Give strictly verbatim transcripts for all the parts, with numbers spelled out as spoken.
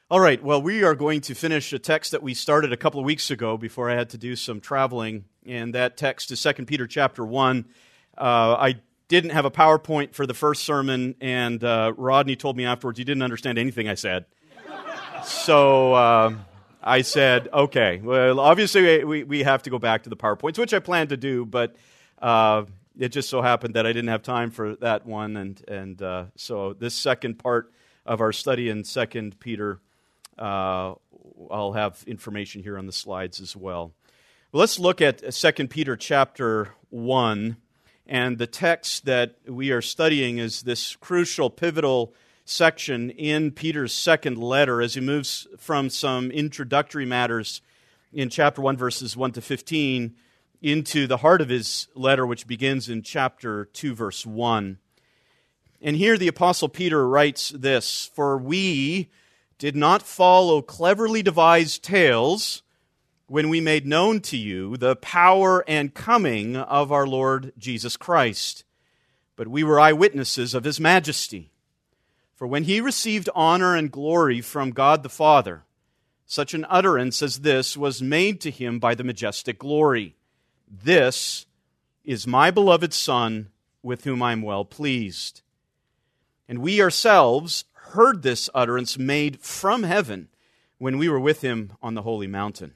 All right, well, we are going to finish a text that we started a couple of weeks ago before I had to do some traveling, and that text is Second Peter chapter one. Uh, I didn't have a PowerPoint for the first sermon, and uh, Rodney told me afterwards he didn't understand anything I said. So uh, I said, okay, well, obviously we, we have to go back to the PowerPoints, which I planned to do, but uh, it just so happened that I didn't have time for that one, and, and uh, so this second part of our study in Second Peter, Uh, I'll have information here on the slides as well. well let's look at Second Peter chapter one, and the text that we are studying is this crucial, pivotal section in Peter's second letter as he moves from some introductory matters in chapter one, verses one to fifteen, into the heart of his letter, which begins in chapter two, verse one. And here the Apostle Peter writes this: "For we did not follow cleverly devised tales when we made known to you the power and coming of our Lord Jesus Christ, but we were eyewitnesses of His majesty. For when He received honor and glory from God the Father, such an utterance as this was made to Him by the majestic glory: 'This is my beloved Son, with whom I am well pleased.' And we ourselves heard this utterance made from heaven when we were with Him on the holy mountain."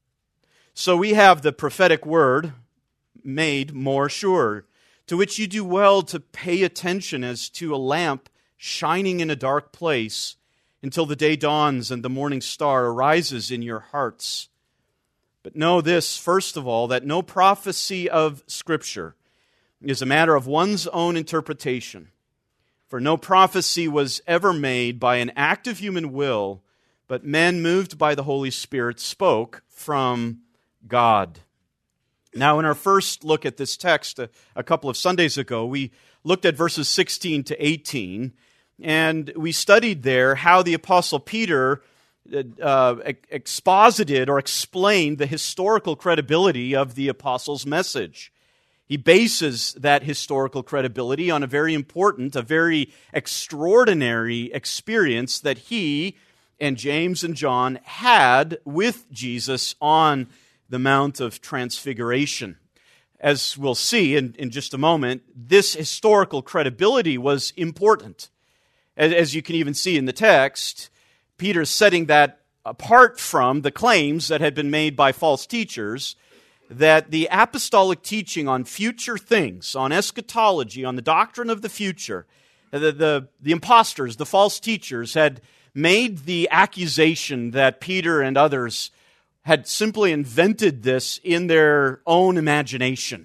So we have the prophetic word made more sure, to which you do well to pay attention as to a lamp shining in a dark place until the day dawns and the morning star arises in your hearts. But know this, first of all, that no prophecy of Scripture is a matter of one's own interpretation. For no prophecy was ever made by an act of human will, but men moved by the Holy Spirit spoke from God. Now, in our first look at this text a, a couple of Sundays ago, we looked at verses sixteen to eighteen, and we studied there how the Apostle Peter uh, exposited or explained the historical credibility of the apostles' message. He bases that historical credibility on a very important, a very extraordinary experience that he and James and John had with Jesus on the Mount of Transfiguration. As we'll see in, in just a moment, this historical credibility was important. As, as you can even see in the text, Peter's setting that apart from the claims that had been made by false teachers that the apostolic teaching on future things, on eschatology, on the doctrine of the future, the, the, the imposters, the false teachers, had made the accusation that Peter and others had simply invented this in their own imagination.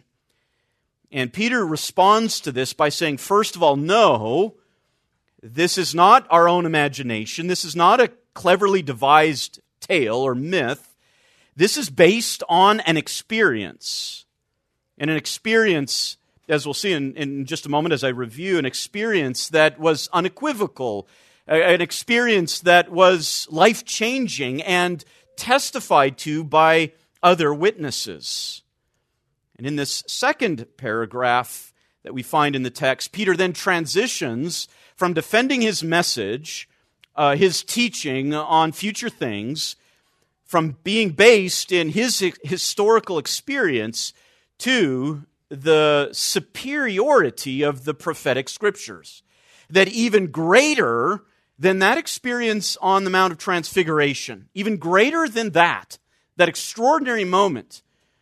And Peter responds to this by saying, first of all, no, this is not our own imagination. This is not a cleverly devised tale or myth. This is based on an experience, and an experience, as we'll see in, in just a moment as I review, an experience that was unequivocal, an experience that was life-changing and testified to by other witnesses. And in this second paragraph that we find in the text, Peter then transitions from defending his message, uh, his teaching on future things, from being based in his historical experience to the superiority of the prophetic Scriptures. That even greater than that experience on the Mount of Transfiguration, even greater than that, that extraordinary moment,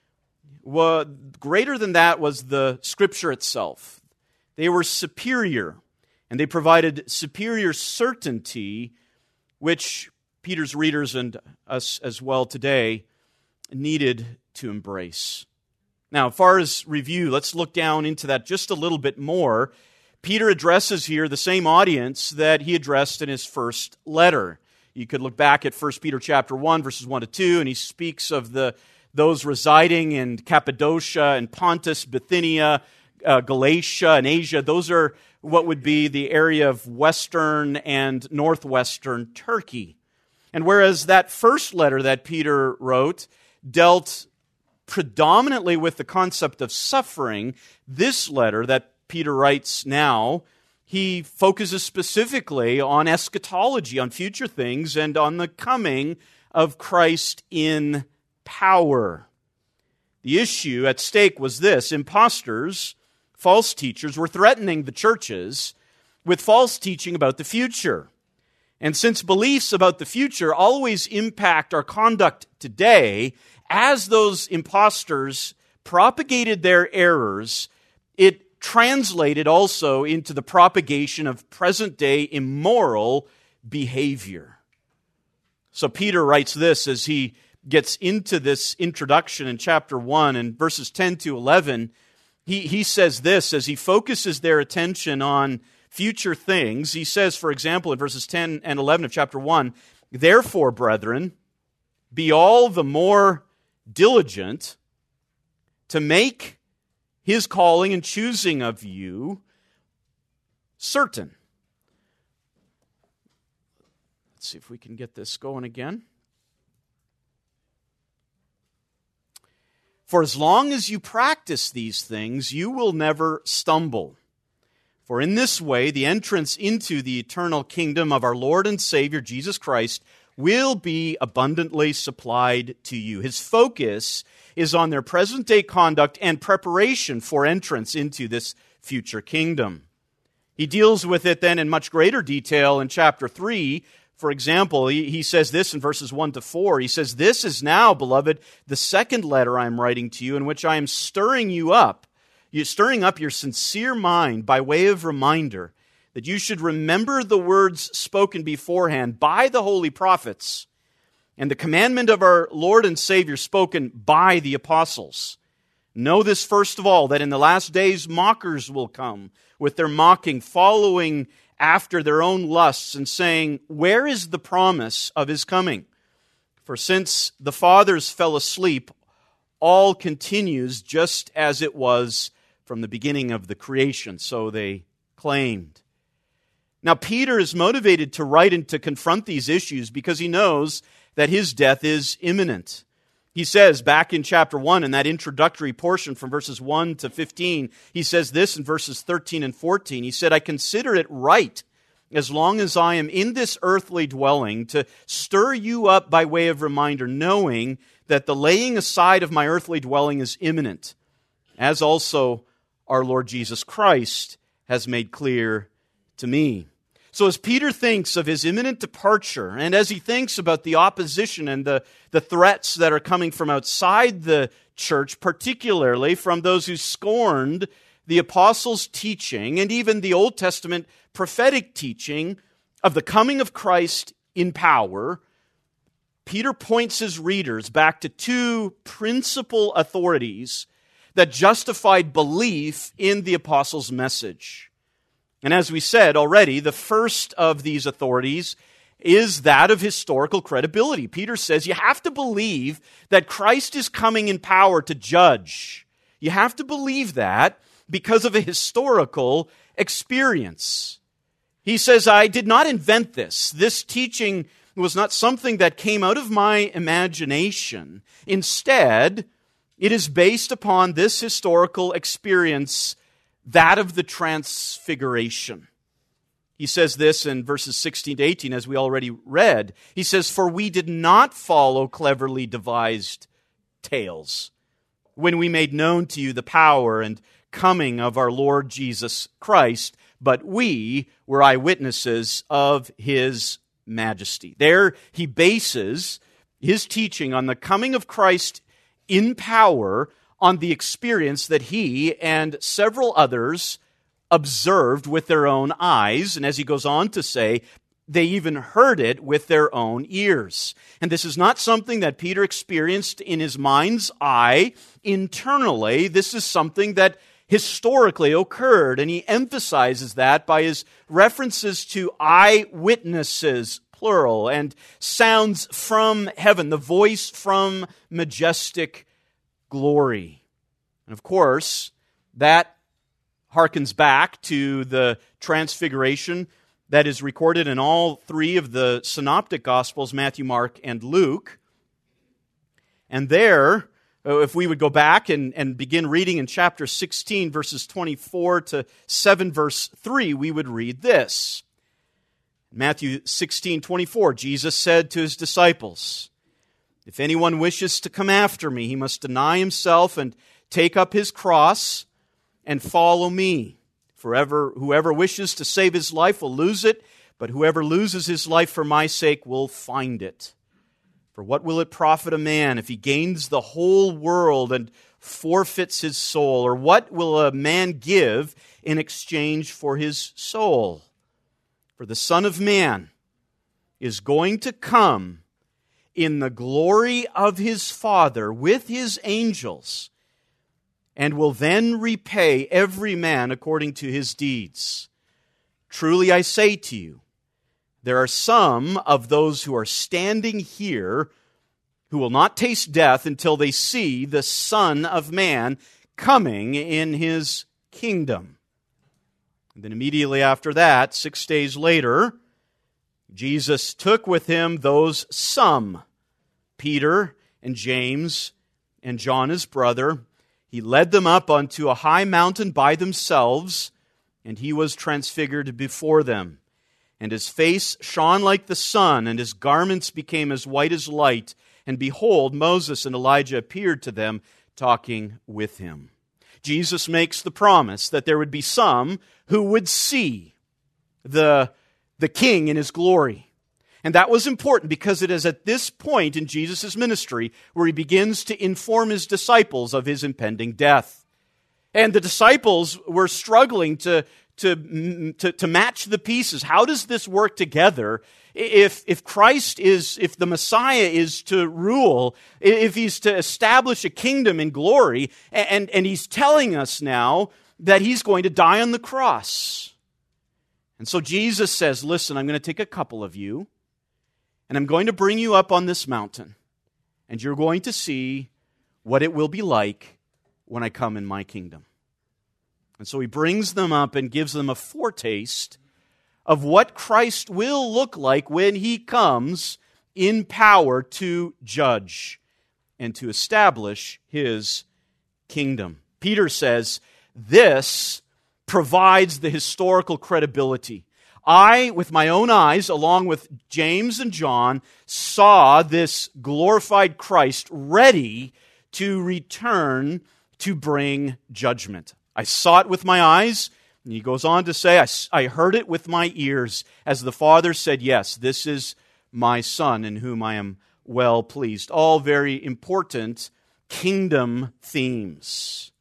well, greater than that was the Scripture itself. They were superior, and they provided superior certainty, which Peter's readers and us as well today needed to embrace. Now, as far as review, let's look down into that just a little bit more. Peter addresses here the same audience that he addressed in his first letter. You could look back at First Peter chapter one, verses one to two, and he speaks of the those residing in Cappadocia and Pontus, Bithynia, uh, Galatia, and Asia. Those are what would be the area of western and northwestern Turkey. And whereas that first letter that Peter wrote dealt predominantly with the concept of suffering, this letter that Peter writes now, he focuses specifically on eschatology, on future things, and on the coming of Christ in power. The issue at stake was this: imposters, false teachers, were threatening the churches with false teaching about the future. And since beliefs about the future always impact our conduct today, as those imposters propagated their errors, it translated also into the propagation of present-day immoral behavior. So Peter writes this as he gets into this introduction in chapter one, and verses ten to eleven. He, he says this as he focuses their attention on future things. He says, for example, in verses ten and eleven of chapter one, "Therefore, brethren, be all the more diligent to make his calling and choosing of you certain." Let's see if we can get this going again. "For as long as you practice these things, you will never stumble. For in this way, the entrance into the eternal kingdom of our Lord and Savior, Jesus Christ, will be abundantly supplied to you." His focus is on their present-day conduct and preparation for entrance into this future kingdom. He deals with it then in much greater detail in chapter three. For example, he, he says this in verses one to four. He says, "This is now, beloved, the second letter I am writing to you, in which I am stirring you up, you stirring up your sincere mind by way of reminder, that you should remember the words spoken beforehand by the holy prophets, and the commandment of our Lord and Savior spoken by the apostles. Know this first of all, that in the last days mockers will come with their mocking, following after their own lusts, and saying, 'Where is the promise of his coming?' For since the fathers fell asleep, all continues just as it was from the beginning of the creation," so they claimed. Now, Peter is motivated to write and to confront these issues because he knows that his death is imminent. He says back in chapter one, in that introductory portion from verses one to fifteen, he says this in verses thirteen and fourteen. He said, "I consider it right, as long as I am in this earthly dwelling, to stir you up by way of reminder, knowing that the laying aside of my earthly dwelling is imminent, as also our Lord Jesus Christ has made clear to me." So as Peter thinks of his imminent departure, and as he thinks about the opposition and the, the threats that are coming from outside the church, particularly from those who scorned the apostles' teaching and even the Old Testament prophetic teaching of the coming of Christ in power, Peter points his readers back to two principal authorities that justified belief in the apostles' message. And as we said already, the first of these authorities is that of historical credibility. Peter says you have to believe that Christ is coming in power to judge. You have to believe that because of a historical experience. He says, "I did not invent this. This teaching was not something that came out of my imagination. Instead, it is based upon this historical experience, that of the transfiguration." He says this in verses sixteen to eighteen, as we already read. He says, "For we did not follow cleverly devised tales when we made known to you the power and coming of our Lord Jesus Christ, but we were eyewitnesses of his majesty." There he bases his teaching on the coming of Christ in power on the experience that he and several others observed with their own eyes. And as he goes on to say, they even heard it with their own ears. And this is not something that Peter experienced in his mind's eye internally. This is something that historically occurred. And he emphasizes that by his references to eyewitnesses, plural, and sounds from heaven, the voice from majestic glory. And of course, that harkens back to the transfiguration that is recorded in all three of the synoptic Gospels, Matthew, Mark, and Luke. And there, If we would go back and, and begin reading in chapter sixteen, verses twenty-four to seven, verse three, we would read this. Matthew sixteen, twenty-four, Jesus said to his disciples, "If anyone wishes to come after me, he must deny himself and take up his cross and follow me. For ever, whoever wishes to save his life will lose it, but whoever loses his life for my sake will find it. For what will it profit a man if he gains the whole world and forfeits his soul? Or what will a man give in exchange for his soul? For the Son of Man is going to come in the glory of his Father with his angels, and will then repay every man according to his deeds. Truly I say to you, there are some of those who are standing here who will not taste death until they see the Son of Man coming in his kingdom." And then immediately after that, six days later, Jesus took with him those some, Peter and James and John his brother. He led them up onto a high mountain by themselves, and he was transfigured before them. And his face shone like the sun, and his garments became as white as light. And behold, Moses and Elijah appeared to them, talking with him. Jesus makes the promise that there would be some who would see the, the King in his glory. And that was important because it is at this point in Jesus' ministry where he begins to inform his disciples of his impending death. And the disciples were struggling to To, to, to match the pieces. How does this work together? If, if Christ is, if the Messiah is to rule, if he's to establish a kingdom in glory, and, and he's telling us now that he's going to die on the cross. And so Jesus says, listen, I'm going to take a couple of you, and I'm going to bring you up on this mountain, and you're going to see what it will be like when I come in my kingdom. And so he brings them up and gives them a foretaste of what Christ will look like when he comes in power to judge and to establish his kingdom. Peter says, this provides the historical credibility. I, with my own eyes, along with James and John, saw this glorified Christ ready to return to bring judgment. I saw it with my eyes, and he goes on to say, I, I heard it with my ears, as the Father said, yes, this is my Son in whom I am well pleased. All very important kingdom themes.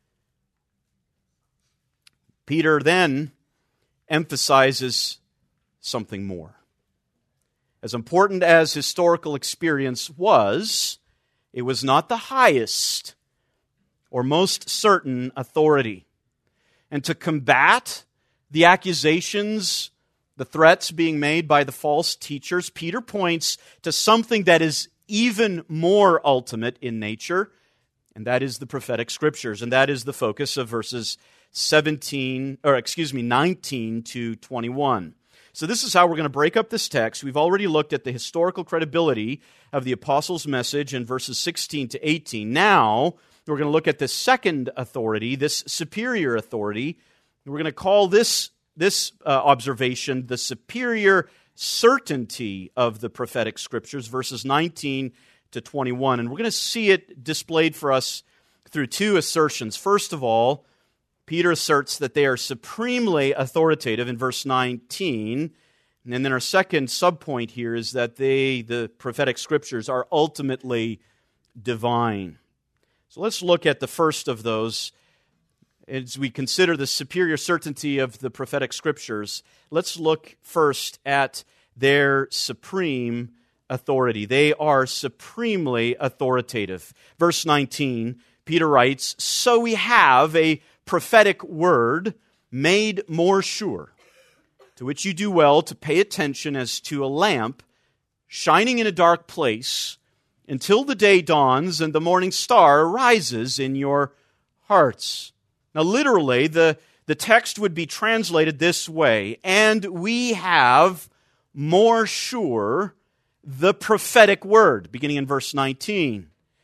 Peter then emphasizes something more. As important as historical experience was, it was not the highest or most certain authority. And to combat the accusations, the threats being made by the false teachers, Peter points to something that is even more ultimate in nature, and that is the prophetic scriptures. And that is the focus of verses seventeen, or excuse me, nineteen to twenty-one. So this is how we're going to break up this text. We've already looked at the historical credibility of the apostles' message in verses sixteen to eighteen. Now, we're going to look at the second authority, this superior authority. We're going to call this, this uh, observation the superior certainty of the prophetic scriptures, verses nineteen to twenty-one. And we're going to see it displayed for us through two assertions. First of all, Peter asserts that they are supremely authoritative in verse nineteen. And then our second subpoint here is that they, the prophetic scriptures, are ultimately divine. So let's look at the first of those. As we consider the superior certainty of the prophetic scriptures, let's look first at their supreme authority. They are supremely authoritative. Verse nineteen, Peter writes, "So we have a prophetic word made more sure, to which you do well to pay attention as to a lamp shining in a dark place, until the day dawns and the morning star arises in your hearts." Now, literally, the, the text would be translated this way, "And we have more sure the prophetic word," beginning in verse nineteen.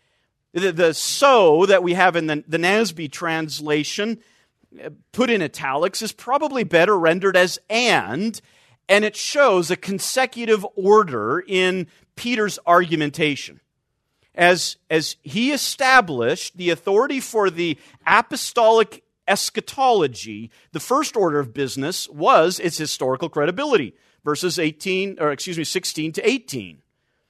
The, the so that we have in the, the N A S B translation, put in italics, is probably better rendered as and, and it shows a consecutive order in Peter's argumentation. As, as he established the authority for the apostolic eschatology, the first order of business was its historical credibility, verses eighteen, or excuse me, sixteen to eighteen.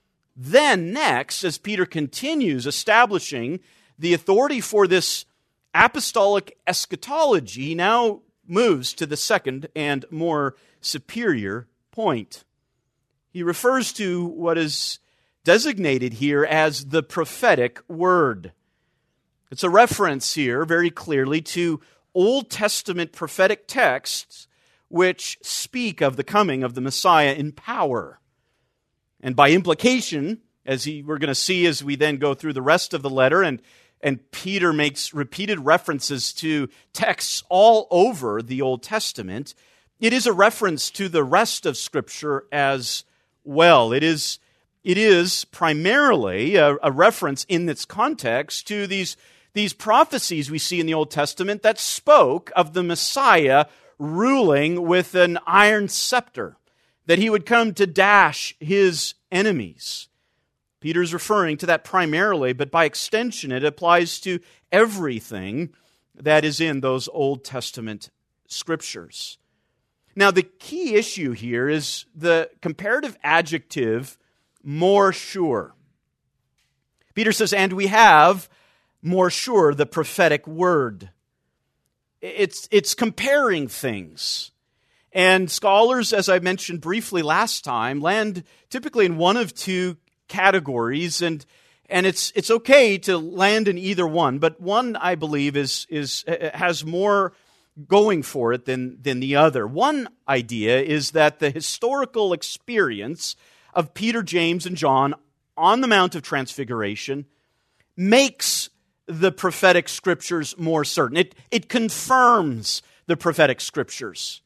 Then next, as Peter continues establishing the authority for this apostolic eschatology, he now moves to the second and more superior point. He refers to what is designated here as the prophetic word. It's a reference here very clearly to Old Testament prophetic texts which speak of the coming of the Messiah in power. And by implication, as he, we're going to see as we then go through the rest of the letter, and, and Peter makes repeated references to texts all over the Old Testament, it is a reference to the rest of Scripture as well. It is, it is primarily a, a reference in its context to these, these prophecies we see in the Old Testament that spoke of the Messiah ruling with an iron scepter, that he would come to dash his enemies. Peter's referring to that primarily, but by extension it applies to everything that is in those Old Testament scriptures. Now, the key issue here is the comparative adjective more sure. Peter says, and we have more sure the prophetic word. It's, it's comparing things. And scholars, as I mentioned briefly last time, land typically in one of two categories, and and it's it's okay to land in either one, but one, I believe, is is has more going for it than than the other. One idea is that the historical experience of Peter, James, and John on the Mount of Transfiguration makes the prophetic scriptures more certain. It it confirms the prophetic scriptures.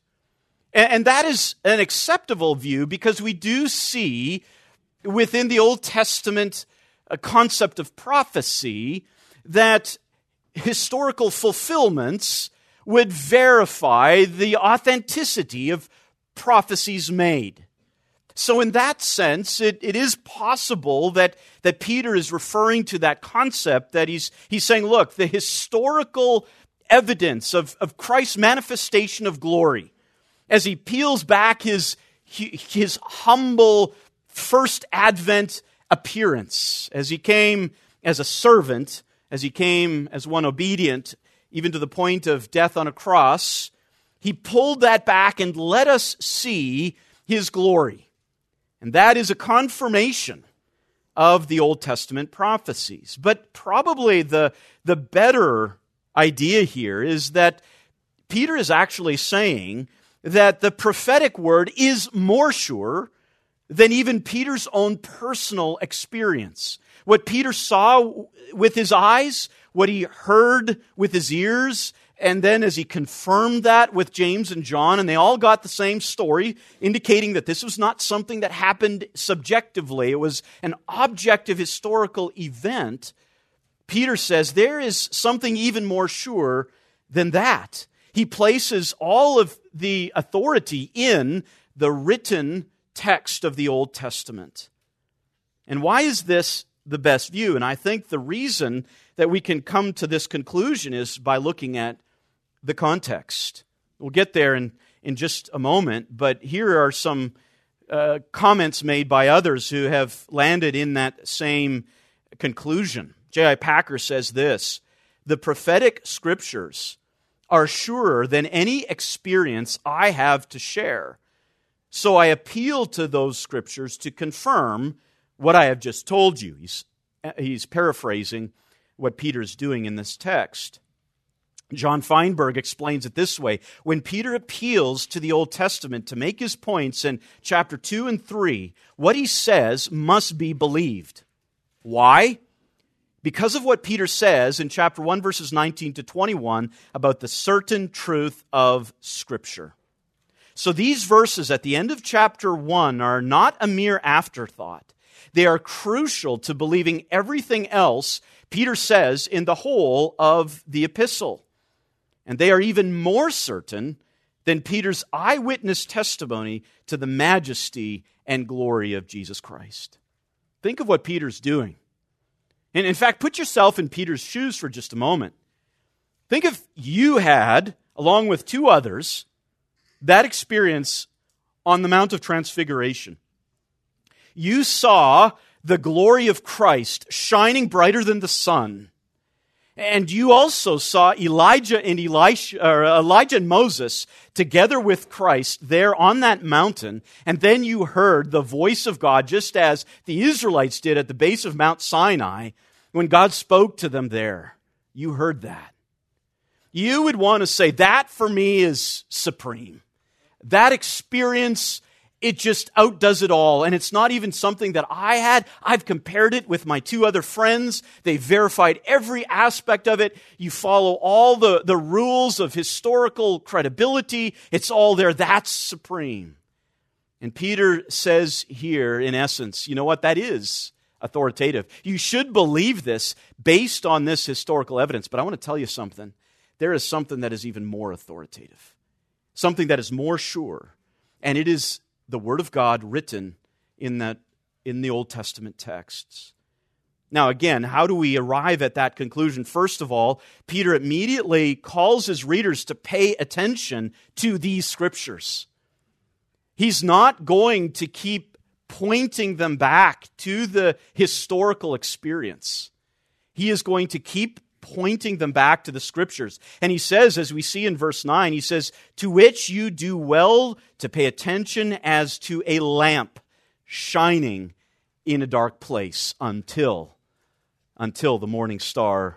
And that is an acceptable view because we do see within the Old Testament a concept of prophecy that historical fulfillments would verify the authenticity of prophecies made. So in that sense, it, it is possible that, that Peter is referring to that concept, that he's, he's saying, look, the historical evidence of, of Christ's manifestation of glory, as he peels back his, his humble first Advent appearance, as he came as a servant, as he came as one obedient, even to the point of death on a cross, he pulled that back and let us see his glory. And that is a confirmation of the Old Testament prophecies. But probably the, the better idea here is that Peter is actually saying that the prophetic word is more sure than even Peter's own personal experience. What Peter saw with his eyes, what he heard with his ears, and then as he confirmed that with James and John, and they all got the same story, indicating that this was not something that happened subjectively. It was an objective historical event. Peter says there is something even more sure than that. He places all of the authority in the written text of the Old Testament. And why is this the best view? And I think the reason that we can come to this conclusion is by looking at the context. We'll get there in, in just a moment, but here are some uh, comments made by others who have landed in that same conclusion. J I Packer says this: the prophetic scriptures are surer than any experience I have to share. So I appeal to those scriptures to confirm what I have just told you. He's, he's paraphrasing what Peter's doing in this text. John Feinberg explains it this way: when Peter appeals to the Old Testament to make his points in chapter two and three, what he says must be believed. Why? Because of what Peter says in chapter one, verses nineteen to twenty-one about the certain truth of Scripture. So these verses at the end of chapter one are not a mere afterthought. They are crucial to believing everything else Peter says in the whole of the epistle. And they are even more certain than Peter's eyewitness testimony to the majesty and glory of Jesus Christ. Think of what Peter's doing. And in fact, put yourself in Peter's shoes for just a moment. Think if you had, along with two others, that experience on the Mount of Transfiguration. You saw the glory of Christ shining brighter than the sun. And you also saw Elijah and Elisha, or Elijah and Moses together with Christ there on that mountain. And then you heard the voice of God, just as the Israelites did at the base of Mount Sinai when God spoke to them there. You heard that. You would want to say, that for me is supreme. That experience, it just outdoes it all. And it's not even something that I had. I've compared it with my two other friends. They verified every aspect of it. You follow all the, the rules of historical credibility. It's all there. That's supreme. And Peter says here, in essence, you know what? That is authoritative. You should believe this based on this historical evidence. But I want to tell you something. There is something that is even more authoritative. Something that is more sure. And it is the Word of God written in that in the Old Testament texts. Now again, how do we arrive at that conclusion? First of all, Peter immediately calls his readers to pay attention to these scriptures. He's not going to keep pointing them back to the historical experience. He is going to keep pointing them back to the Scriptures. And he says, as we see in verse nine, he says, to which you do well to pay attention as to a lamp shining in a dark place until, until the morning star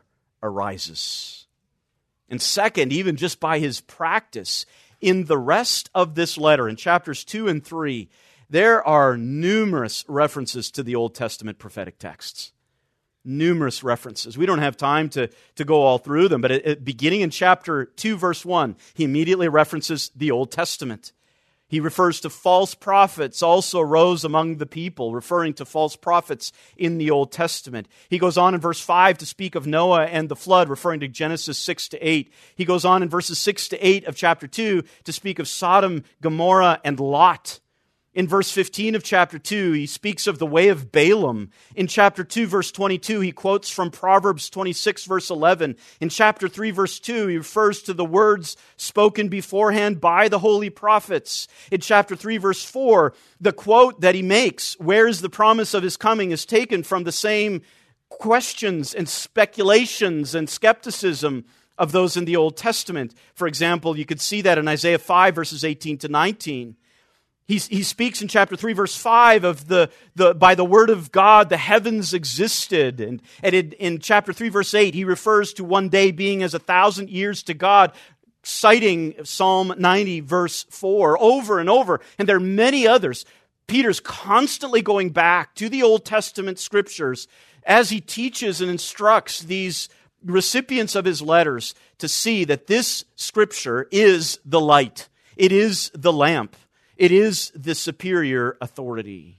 arises. And second, even just by his practice, in the rest of this letter, in chapters two and three, there are numerous references to the Old Testament prophetic texts. Numerous references. We don't have time to, to go all through them, but it, it, beginning in chapter two, verse one, he immediately references the Old Testament. He refers to false prophets also rose among the people, referring to false prophets in the Old Testament. He goes on in verse five to speak of Noah and the flood, referring to Genesis six to eight. He goes on in verses six to eight of chapter two to speak of Sodom, Gomorrah, and Lot. In verse fifteen of chapter two, he speaks of the way of Balaam. In chapter two, verse twenty-two, he quotes from Proverbs twenty-six, verse eleven. In chapter three, verse two, he refers to the words spoken beforehand by the holy prophets. In chapter three, verse four, the quote that he makes, where is the promise of his coming, is taken from the same questions and speculations and skepticism of those in the Old Testament. For example, you could see that in Isaiah five, verses eighteen to nineteen. He, he speaks in chapter three, verse five of the, the by the word of God, the heavens existed. And, and in, in chapter three, verse eight, he refers to one day being as a thousand years to God, citing Psalm ninety, verse four, over and over. And there are many others. Peter's constantly going back to the Old Testament scriptures as he teaches and instructs these recipients of his letters to see that this scripture is the light. It is the lamp. It is the superior authority.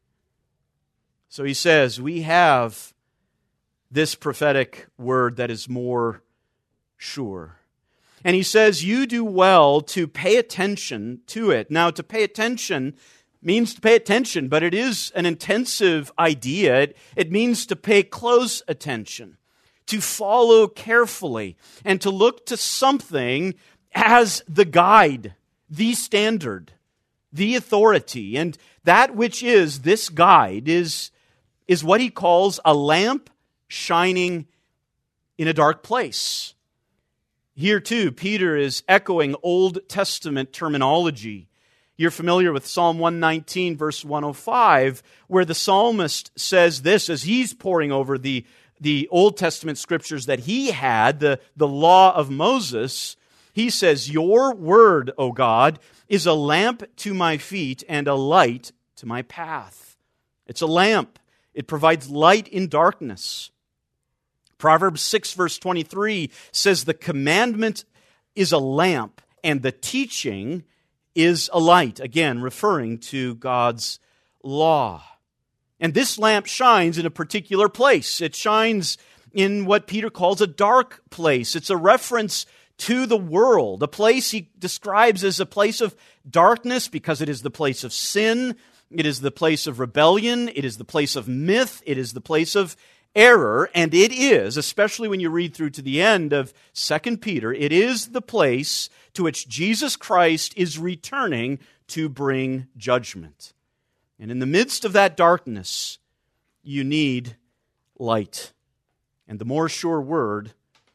So he says, we have this prophetic word that is more sure. And he says, you do well to pay attention to it. Now, to pay attention means to pay attention, but it is an intensive idea. It, it means to pay close attention, to follow carefully, and to look to something as the guide, the standard, the authority. And that which is this guide is, is what he calls a lamp shining in a dark place. Here too, Peter is echoing Old Testament terminology. You're familiar with Psalm one nineteen, verse one oh five, where the psalmist says this as he's poring over the, the Old Testament scriptures that he had, the, the law of Moses. He says, your word, O God, is a lamp to my feet and a light to my path. It's a lamp. It provides light in darkness. Proverbs six, verse twenty-three says the commandment is a lamp and the teaching is a light, again referring to God's law. And this lamp shines in a particular place. It shines in what Peter calls a dark place. It's a reference to the world, a place he describes as a place of darkness because it is the place of sin, it is the place of rebellion, it is the place of myth, it is the place of error, and it is, especially when you read through to the end of Second Peter, it is the place to which Jesus Christ is returning to bring judgment. And in the midst of that darkness, you need light. And the more sure word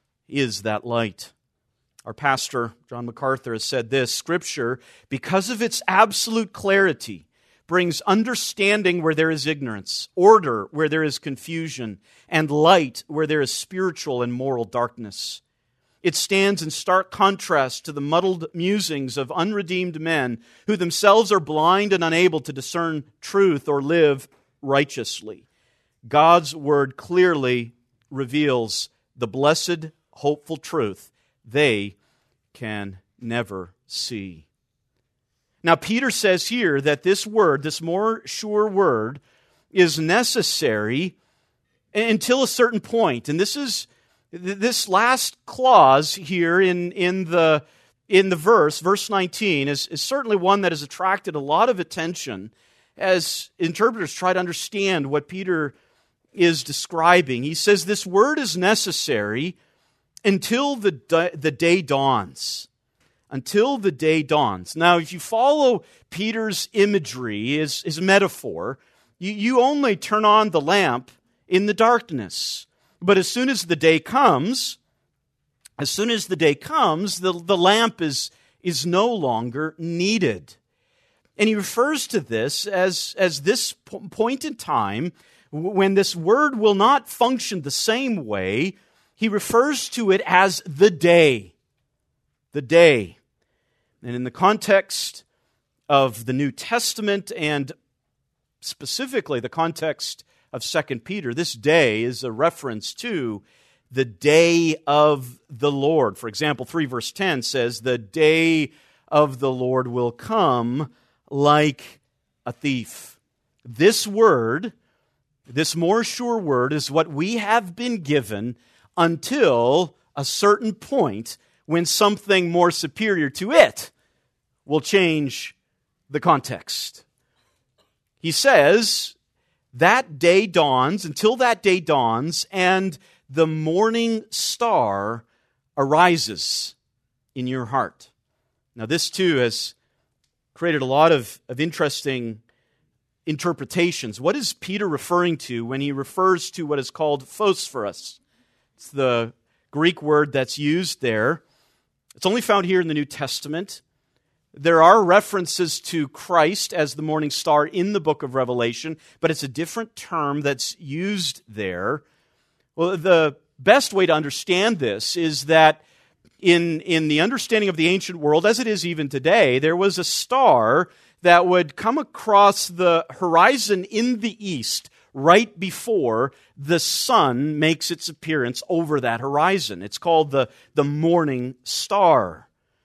is that light. Our pastor, John MacArthur, has said this: Scripture, because of its absolute clarity, brings understanding where there is ignorance, order where there is confusion, and light where there is spiritual and moral darkness. It stands in stark contrast to the muddled musings of unredeemed men who themselves are blind and unable to discern truth or live righteously. God's Word clearly reveals the blessed, hopeful truth they can never see. Now, Peter says here that this word, this more sure word, is necessary until a certain point. And this is this last clause here in, in the in the verse, verse nineteen, is, is certainly one that has attracted a lot of attention as interpreters try to understand what Peter is describing. He says this word is necessary until the di- the day dawns. Until the day dawns. Now, if you follow Peter's imagery, his, his metaphor, you, you only turn on the lamp in the darkness. But as soon as the day comes, as soon as the day comes, the, the lamp is, is no longer needed. And he refers to this as, as this point in time when this word will not function the same way. He refers to it as the day. The day. And in the context of the New Testament and specifically the context of Second Peter, this day is a reference to the day of the Lord. For example, three verse ten says, "The day of the Lord will come like a thief." This word, this more sure word, is what we have been given until a certain point when something more superior to it will change the context. He says, that day dawns, until that day dawns, and the morning star arises in your heart. Now this too has created a lot of, of interesting interpretations. What is Peter referring to when he refers to what is called phosphorus? It's the Greek word that's used there. It's only found here in the New Testament. There are references to Christ as the morning star in the book of Revelation, but it's a different term that's used there. Well, the best way to understand this is that in, in the understanding of the ancient world, as it is even today, there was a star that would come across the horizon in the east right before the sun makes its appearance over that horizon. It's called the, the morning star.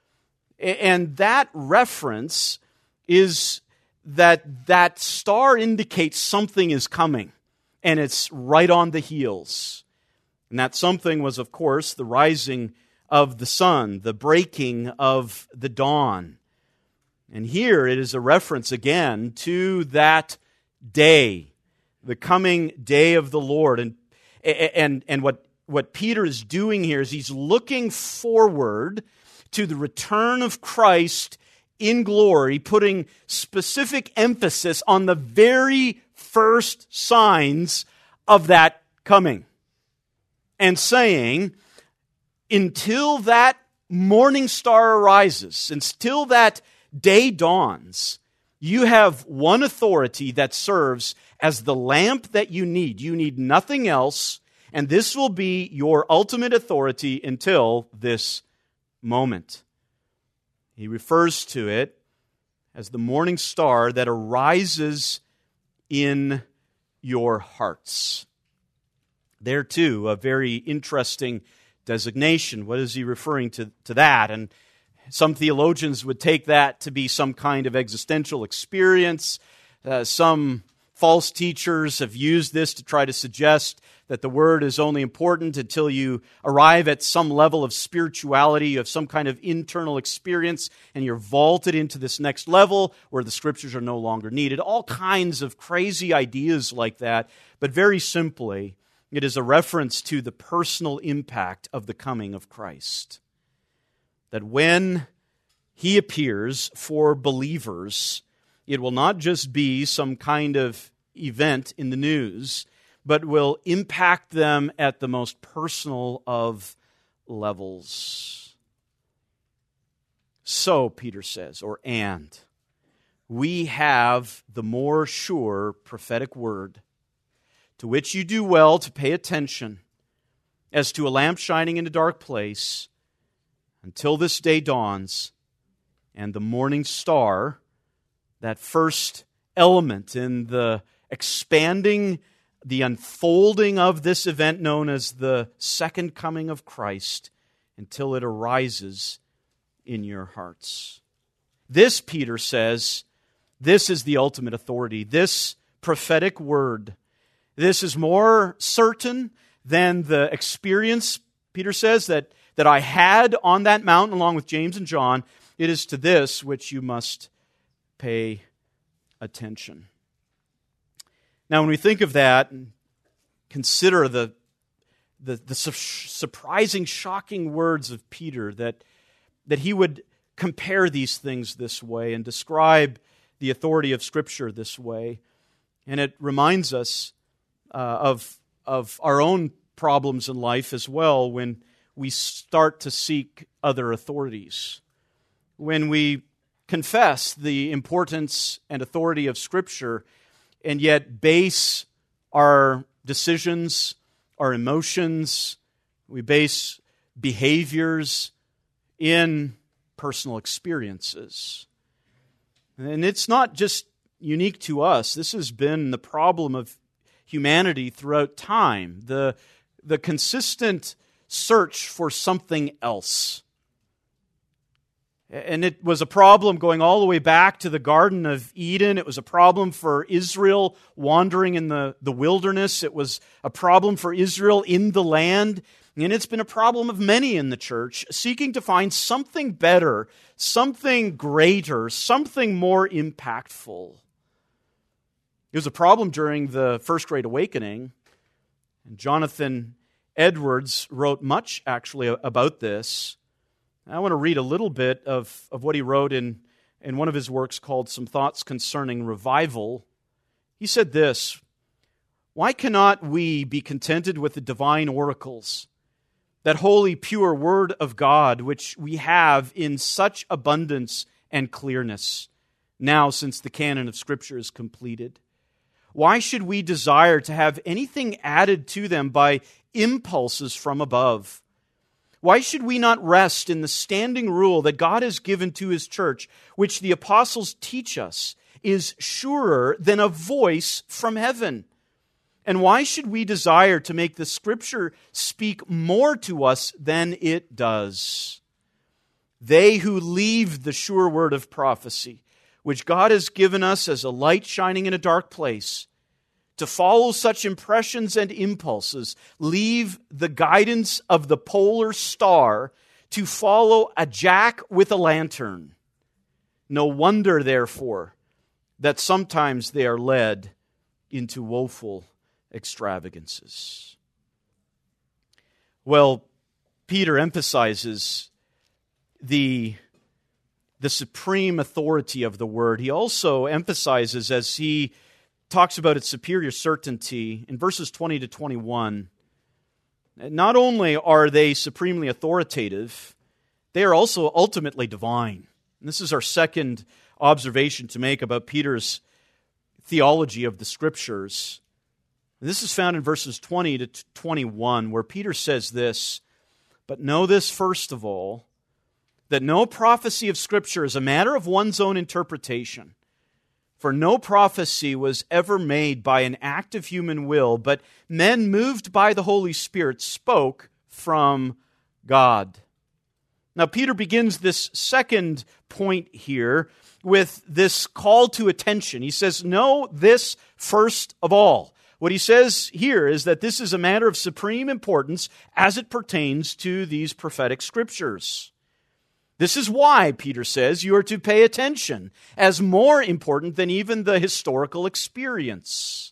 And that reference is that that star indicates something is coming, and it's right on the heels. And that something was, of course, the rising of the sun, the breaking of the dawn. And here it is a reference again to that day, the coming day of the Lord. And, and, and what, what Peter is doing here is he's looking forward to the return of Christ in glory, putting specific emphasis on the very first signs of that coming. And saying, until that morning star arises, until that day dawns, you have one authority that serves as the lamp that you need. You need nothing else, and this will be your ultimate authority until this moment. He refers to it as the morning star that arises in your hearts. There too, a very interesting designation. What is he referring to, to that? And Some theologians would take that to be some kind of existential experience. Uh, some false teachers have used this to try to suggest that the Word is only important until you arrive at some level of spirituality, you have some kind of internal experience, and you're vaulted into this next level where the Scriptures are no longer needed. All kinds of crazy ideas like that, but very simply, it is a reference to the personal impact of the coming of Christ. That when He appears for believers, it will not just be some kind of event in the news, but will impact them at the most personal of levels. So, Peter says, or and, we have the more sure prophetic word, to which you do well to pay attention, as to a lamp shining in a dark place, until this day dawns, and the morning star, that first element in the expanding, the unfolding of this event known as the second coming of Christ, until it arises in your hearts. This, Peter says, this is the ultimate authority. This prophetic word, this is more certain than the experience, Peter says, that, that I had on that mountain along with James and John. It is to this which you must pay attention. Now, when we think of that, and consider the, the, the su- surprising, shocking words of Peter, that, that he would compare these things this way and describe the authority of Scripture this way. And it reminds us uh, of, of our own problems in life as well when we start to seek other authorities. When we confess the importance and authority of Scripture and yet base our decisions, our emotions, we base behaviors in personal experiences. And it's not just unique to us. This has been the problem of humanity throughout time, the, the consistent search for something else. And it was a problem going all the way back to the Garden of Eden. It was a problem for Israel wandering in the, the wilderness. It was a problem for Israel in the land. And it's been a problem of many in the church, seeking to find something better, something greater, something more impactful. It was a problem during the First Great Awakening. And Jonathan Edwards wrote much, actually, about this. I want to read a little bit of, of what he wrote in, in one of his works called Some Thoughts Concerning Revival. He said this: "Why cannot we be contented with the divine oracles, that holy, pure Word of God, which we have in such abundance and clearness, now since the canon of Scripture is completed? Why should we desire to have anything added to them by impulses from above? Why should we not rest in the standing rule that God has given to His church, which the apostles teach us is surer than a voice from heaven? And why should we desire to make the Scripture speak more to us than it does? They who leave the sure word of prophecy, which God has given us as a light shining in a dark place, to follow such impressions and impulses, leave the guidance of the polar star to follow a jack with a lantern. No wonder, therefore, that sometimes they are led into woeful extravagances." Well, Peter emphasizes the, the supreme authority of the Word. He also emphasizes, as he talks about its superior certainty in verses twenty to twenty-one, not only are they supremely authoritative, they are also ultimately divine. And this is our second observation to make about Peter's theology of the Scriptures. And this is found in verses twenty to twenty-one, where Peter says this: "But know this first of all, that no prophecy of Scripture is a matter of one's own interpretation. For no prophecy was ever made by an act of human will, but men moved by the Holy Spirit spoke from God." Now, Peter begins this second point here with this call to attention. He says, know this first of all. What he says here is that this is a matter of supreme importance as it pertains to these prophetic scriptures. This is why, Peter says, you are to pay attention as more important than even the historical experience.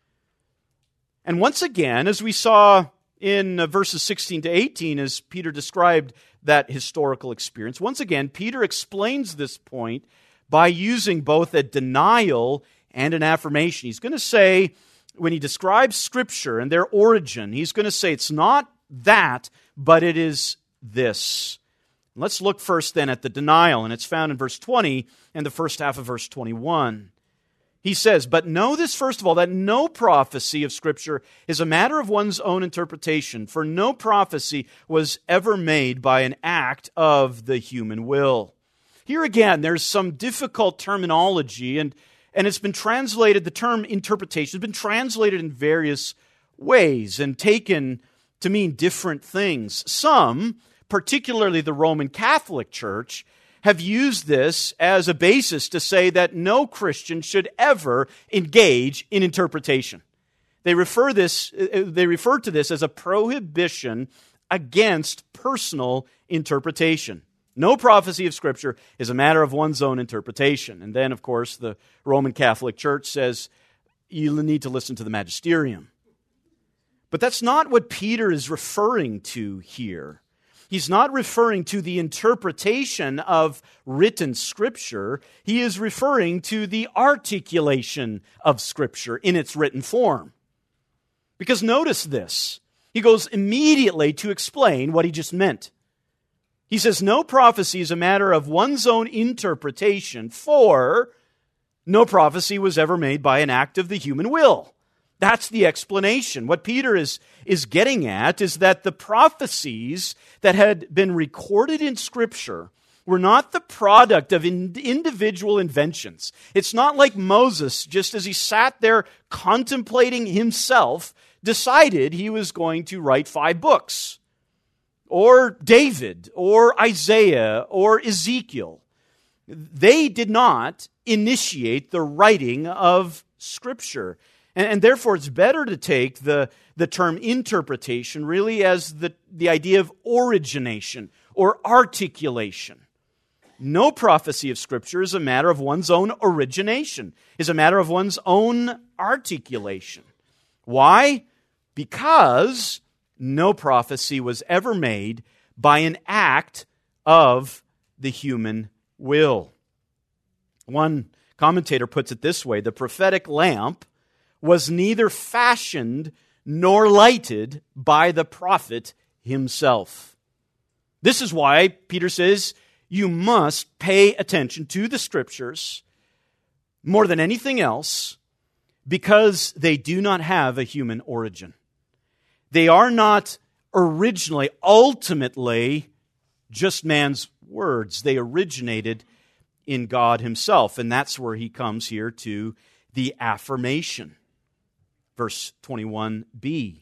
And once again, as we saw in verses sixteen to eighteen, as Peter described that historical experience, once again, Peter explains this point by using both a denial and an affirmation. He's going to say, when he describes Scripture and their origin, he's going to say it's not that, but it is this. Let's look first then at the denial, and it's found in verse twenty and the first half of verse twenty-one. He says, but know this first of all, that no prophecy of Scripture is a matter of one's own interpretation, for no prophecy was ever made by an act of the human will. Here again, there's some difficult terminology, and, and it's been translated, the term interpretation has been translated in various ways and taken to mean different things. Some, particularly the Roman Catholic Church, have used this as a basis to say that no Christian should ever engage in interpretation. They refer this, they refer to this as a prohibition against personal interpretation. No prophecy of Scripture is a matter of one's own interpretation. And then, of course, the Roman Catholic Church says you need to listen to the magisterium. But that's not what Peter is referring to here. He's not referring to the interpretation of written Scripture. He is referring to the articulation of Scripture in its written form. Because notice this. He goes immediately to explain what he just meant. He says, no prophecy is a matter of one's own interpretation, for no prophecy was ever made by an act of the human will. That's the explanation. What Peter is, is getting at is that the prophecies that had been recorded in Scripture were not the product of in, individual inventions. It's not like Moses, just as he sat there contemplating himself, decided he was going to write five books. Or David, or Isaiah, or Ezekiel. They did not initiate the writing of Scripture. And, and therefore, it's better to take the, the term interpretation really as the, the idea of origination or articulation. No prophecy of Scripture is a matter of one's own origination, is a matter of one's own articulation. Why? Because no prophecy was ever made by an act of the human will. One commentator puts it this way: the prophetic lamp was neither fashioned nor lighted by the prophet himself. This is why Peter says you must pay attention to the Scriptures more than anything else, because they do not have a human origin. They are not originally, ultimately, just man's words. They originated in God Himself, and that's where he comes here to the affirmation. Verse twenty-one b.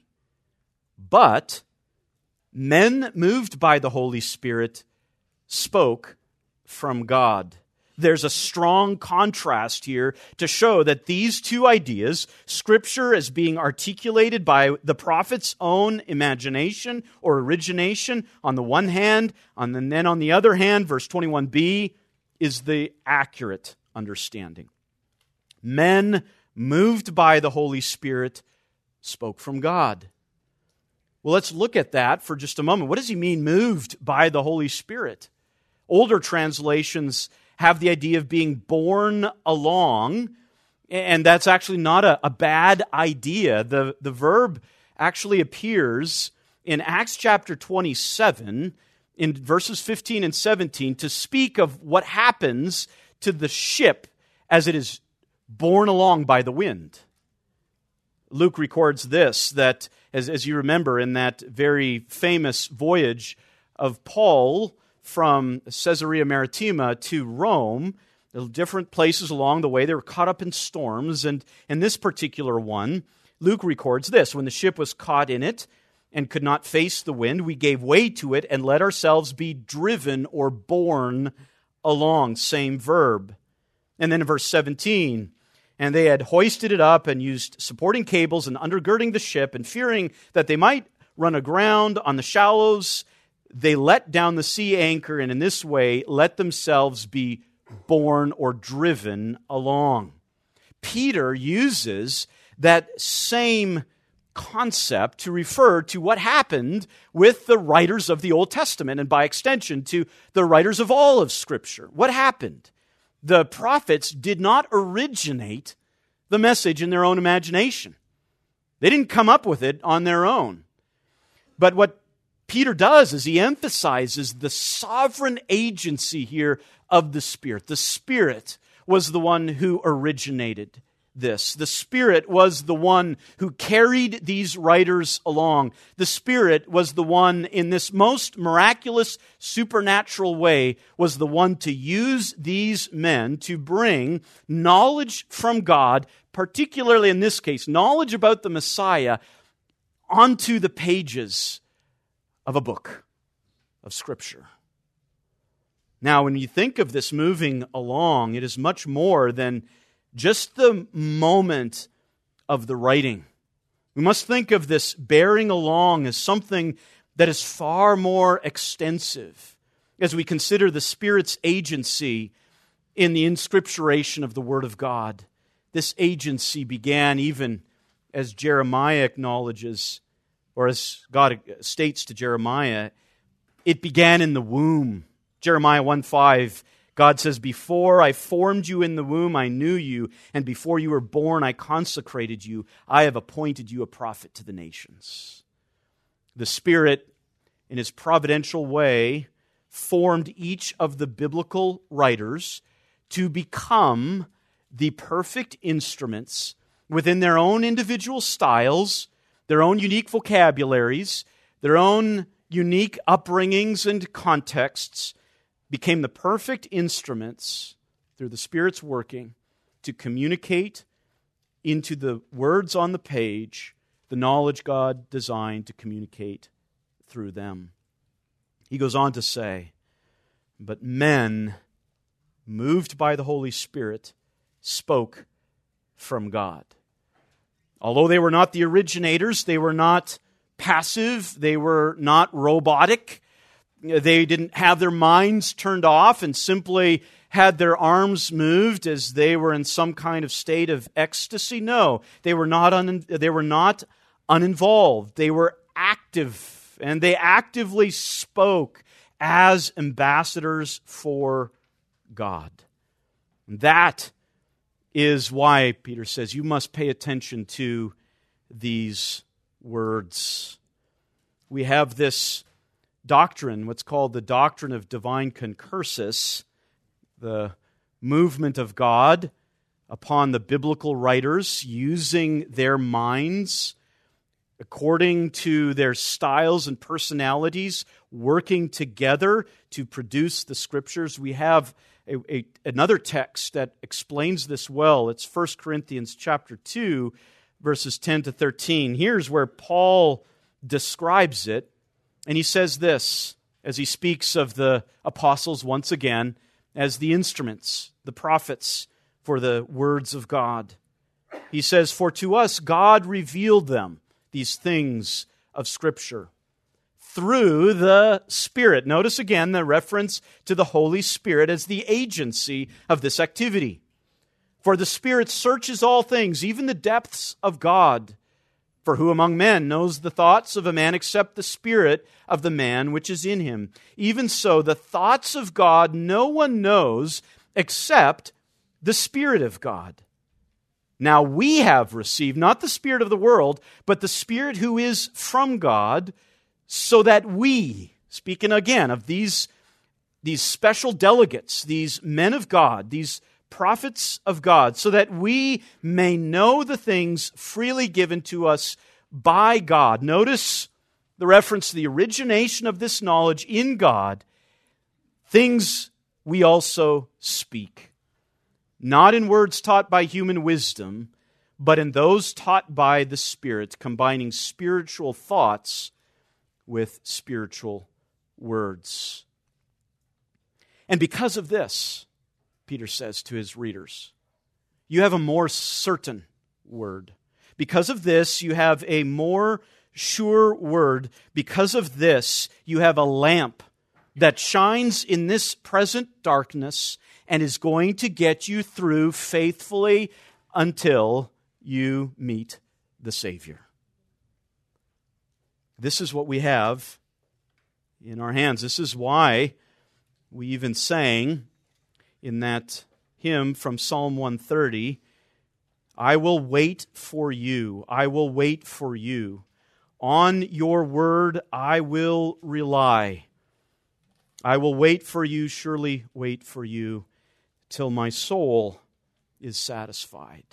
But men moved by the Holy Spirit spoke from God. There's a strong contrast here to show that these two ideas, Scripture as being articulated by the prophet's own imagination or origination on the one hand, and then on the other hand, verse twenty-one b, is the accurate understanding. Men moved by the Holy Spirit spoke from God. Well, let's look at that for just a moment. What does he mean, moved by the Holy Spirit? Older translations have the idea of being borne along, and that's actually not a, a bad idea. The, the verb actually appears in Acts chapter twenty-seven, in verses fifteen and seventeen, to speak of what happens to the ship as it is borne along by the wind. Luke records this, that as, as you remember, in that very famous voyage of Paul from Caesarea Maritima to Rome, different places along the way, they were caught up in storms, and in this particular one, Luke records this: when the ship was caught in it, and could not face the wind, we gave way to it and let ourselves be driven or borne along. Same verb. And then in verse seventeen, and they had hoisted it up and used supporting cables and undergirding the ship, and fearing that they might run aground on the shallows, they let down the sea anchor, and in this way let themselves be borne or driven along. Peter uses that same concept to refer to what happened with the writers of the Old Testament, and by extension to the writers of all of Scripture. What happened? The prophets did not originate the message in their own imagination. They didn't come up with it on their own. But what Peter does is he emphasizes the sovereign agency here of the Spirit. The Spirit was the one who originated this. The Spirit was the one who carried these writers along. The Spirit was the one, in this most miraculous, supernatural way, was the one to use these men to bring knowledge from God, particularly in this case, knowledge about the Messiah, onto the pages of a book of Scripture. Now, when you think of this moving along, it is much more than just the moment of the writing. We must think of this bearing along as something that is far more extensive as we consider the Spirit's agency in the inscripturation of the Word of God. This agency began even as Jeremiah acknowledges, or as God states to Jeremiah, it began in the womb. Jeremiah one five, God says, "Before I formed you in the womb, I knew you, and before you were born, I consecrated you. I have appointed you a prophet to the nations." The Spirit, in His providential way, formed each of the biblical writers to become the perfect instruments within their own individual styles, their own unique vocabularies, their own unique upbringings and contexts, became the perfect instruments through the Spirit's working to communicate into the words on the page the knowledge God designed to communicate through them. He goes on to say, "But men, moved by the Holy Spirit, spoke from God." Although they were not the originators, they were not passive, they were not robotic, they didn't have their minds turned off and simply had their arms moved as they were in some kind of state of ecstasy. No, they were not un- they were not uninvolved. They were active, and they actively spoke as ambassadors for God. That is why Peter says you must pay attention to these words. We have this doctrine, what's called the doctrine of divine concursus, the movement of God upon the biblical writers, using their minds according to their styles and personalities, working together to produce the Scriptures. We have a, a, another text that explains this well. It's First Corinthians chapter two, verses ten to thirteen. Here's where Paul describes it. And he says this, as he speaks of the apostles once again, as the instruments, the prophets, for the words of God. He says, "For to us God revealed them, these things of Scripture, through the Spirit." Notice again the reference to the Holy Spirit as the agency of this activity. "For the Spirit searches all things, even the depths of God. For who among men knows the thoughts of a man except the spirit of the man which is in him? Even so, the thoughts of God no one knows except the Spirit of God. Now we have received not the spirit of the world, but the Spirit who is from God, so that we," speaking again of these, these special delegates, these men of God, these prophets of God, "so that we may know the things freely given to us by God." Notice the reference to the origination of this knowledge in God. "Things we also speak, not in words taught by human wisdom, but in those taught by the Spirit, combining spiritual thoughts with spiritual words. And because of this, Peter says to his readers, you have a more certain word. Because of this, you have a more sure word. Because of this, you have a lamp that shines in this present darkness and is going to get you through faithfully until you meet the Savior. This is what we have in our hands. This is why we even sang in that hymn from Psalm one thirty, I will wait for you, I will wait for you. On your word I will rely. I will wait for you, surely wait for you, till my soul is satisfied.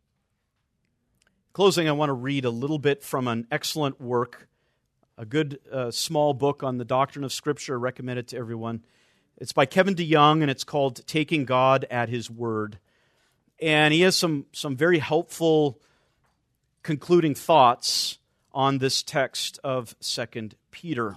Closing, I want to read a little bit from an excellent work, a good uh, small book on the doctrine of Scripture. I recommend it to everyone. It's by Kevin DeYoung, and it's called Taking God at His Word. And he has some, some very helpful concluding thoughts on this text of Second Peter.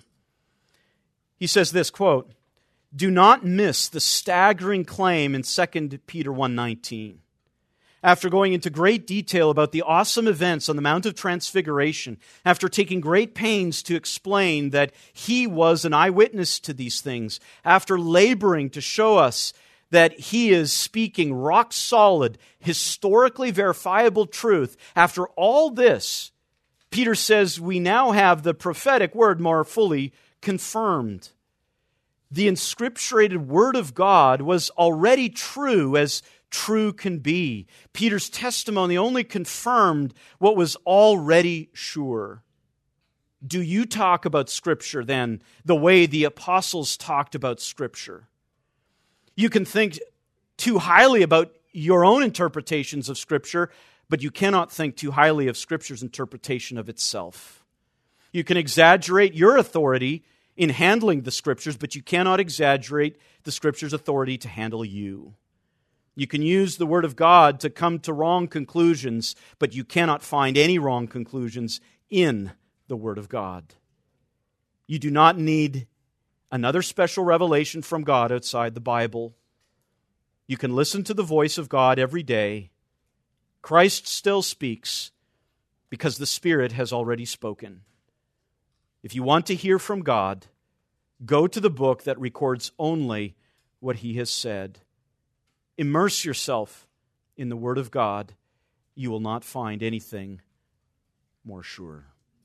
He says this, quote, do not miss the staggering claim in Second Peter one nineteen. After going into great detail about the awesome events on the Mount of Transfiguration, after taking great pains to explain that he was an eyewitness to these things, after laboring to show us that he is speaking rock-solid, historically verifiable truth, after all this, Peter says we now have the prophetic word more fully confirmed. The inscripturated Word of God was already true as true can be. Peter's testimony only confirmed what was already sure. Do you talk about Scripture then the way the apostles talked about Scripture? You can think too highly about your own interpretations of Scripture, but you cannot think too highly of Scripture's interpretation of itself. You can exaggerate your authority in handling the Scriptures, but you cannot exaggerate the Scripture's authority to handle you. You can use the Word of God to come to wrong conclusions, but you cannot find any wrong conclusions in the Word of God. You do not need another special revelation from God outside the Bible. You can listen to the voice of God every day. Christ still speaks because the Spirit has already spoken. If you want to hear from God, go to the book that records only what He has said. Immerse yourself in the Word of God. You will not find anything more sure.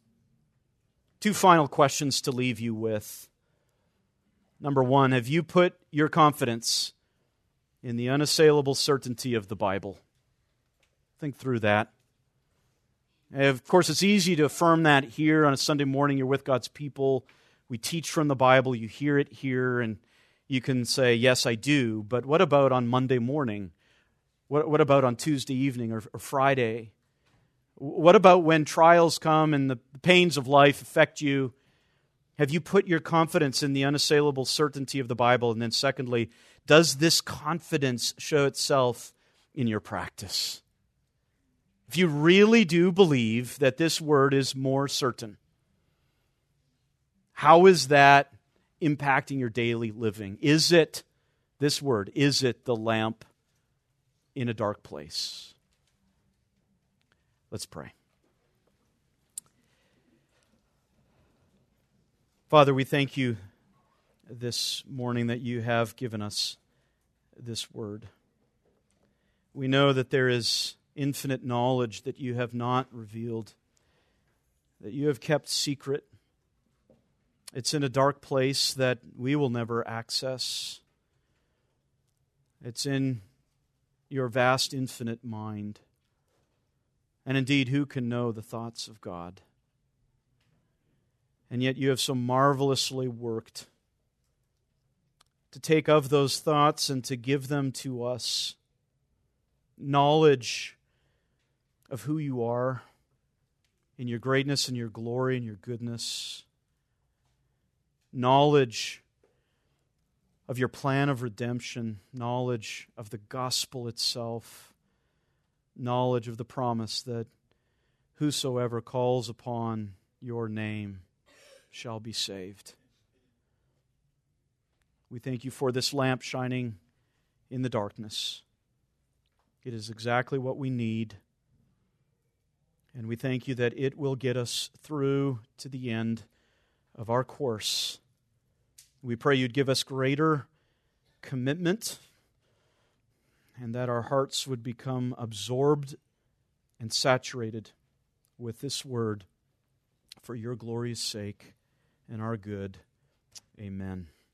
Two final questions to leave you with. Number one, have you put your confidence in the unassailable certainty of the Bible? Think through that. Of course, it's easy to affirm that here on a Sunday morning. You're with God's people. We teach from the Bible. You hear it here, and you can say, yes, I do. But what about on Monday morning? What, what about on Tuesday evening or, or Friday? What about when trials come and the pains of life affect you? Have you put your confidence in the unassailable certainty of the Bible? And then secondly, does this confidence show itself in your practice? If you really do believe that this word is more certain, how is that impacting your daily living? Is it, this word, is it the lamp in a dark place? Let's pray. Father, we thank you this morning that you have given us this word. We know that there is infinite knowledge that you have not revealed, that you have kept secret. It's in a dark place that we will never access. It's in your vast, infinite mind. And indeed, who can know the thoughts of God? And yet you have so marvelously worked to take of those thoughts and to give them to us. Knowledge of who you are in your greatness and your glory and your goodness. Knowledge of your plan of redemption. Knowledge of the gospel itself. Knowledge of the promise that whosoever calls upon your name shall be saved. We thank you for this lamp shining in the darkness. It is exactly what we need. And we thank you that it will get us through to the end of our course. We pray you'd give us greater commitment and that our hearts would become absorbed and saturated with this word for your glorious sake and our good. Amen.